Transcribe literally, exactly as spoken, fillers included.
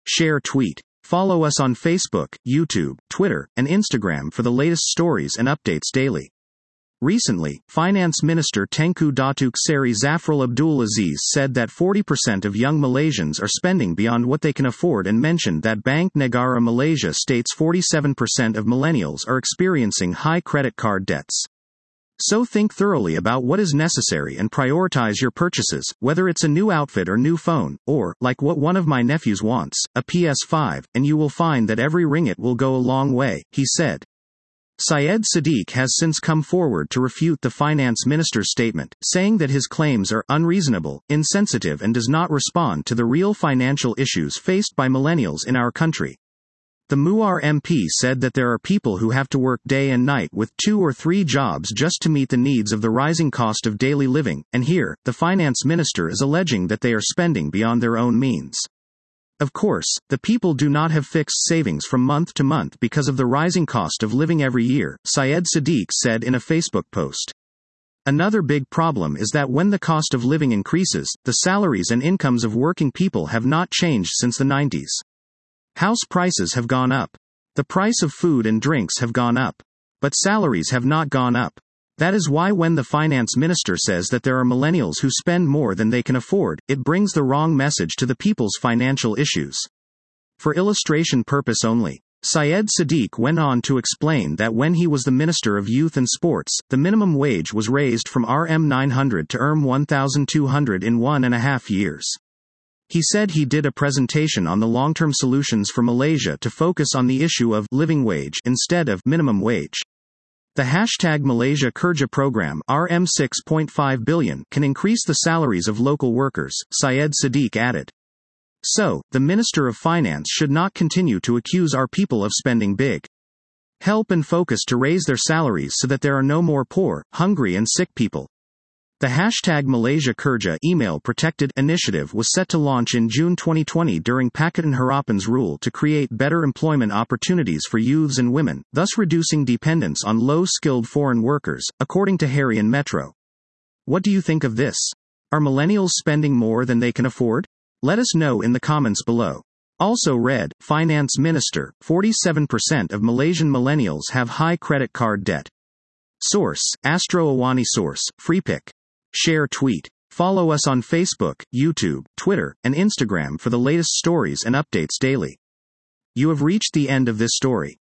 Share tweet. Follow us on Facebook, YouTube, Twitter, and Instagram for the latest stories and updates daily. Recently, Finance Minister Tengku Datuk Seri Zafrul Abdul Aziz said that forty percent of young Malaysians are spending beyond what they can afford and mentioned that Bank Negara Malaysia states forty-seven percent of millennials are experiencing high credit card debts. So think thoroughly about what is necessary and prioritize your purchases, whether it's a new outfit or new phone, or, like what one of my nephews wants, a P S five, and you will find that every ringgit will go a long way, he said. Syed Siddique has since come forward to refute the finance minister's statement, saying that his claims are unreasonable, insensitive and does not respond to the real financial issues faced by millennials in our country. The Muar M P said that there are people who have to work day and night with two or three jobs just to meet the needs of the rising cost of daily living, and here, the finance minister is alleging that they are spending beyond their own means. Of course, the people do not have fixed savings from month to month because of the rising cost of living every year, Syed Siddique said in a Facebook post. Another big problem is that when the cost of living increases, the salaries and incomes of working people have not changed since the nineties. House prices have gone up. The price of food and drinks have gone up. But salaries have not gone up. That is why when the finance minister says that there are millennials who spend more than they can afford, it brings the wrong message to the people's financial issues. For illustration purpose only, Syed Siddique went on to explain that when he was the Minister of Youth and Sports, the minimum wage was raised from R M nine hundred to R M one thousand two hundred in one and a half years. He said he did a presentation on the long-term solutions for Malaysia to focus on the issue of living wage instead of minimum wage. The hashtag Malaysia Kerja program R M six point five billion can increase the salaries of local workers, Syed Siddique added. So, the Minister of Finance should not continue to accuse our people of spending big. Help and focus to raise their salaries so that there are no more poor, hungry and sick people. The hashtag Malaysia Kerja email protected initiative was set to launch in June twenty twenty during Pakatan Harapan's rule to create better employment opportunities for youths and women, thus reducing dependence on low-skilled foreign workers, according to Harian Metro. What do you think of this? Are millennials spending more than they can afford? Let us know in the comments below. Also read, Finance Minister, forty-seven percent of Malaysian millennials have high credit card debt. Source, Astro Awani Source, Freepik. Share tweet. Follow us on Facebook, YouTube, Twitter, and Instagram for the latest stories and updates daily. You have reached the end of this story.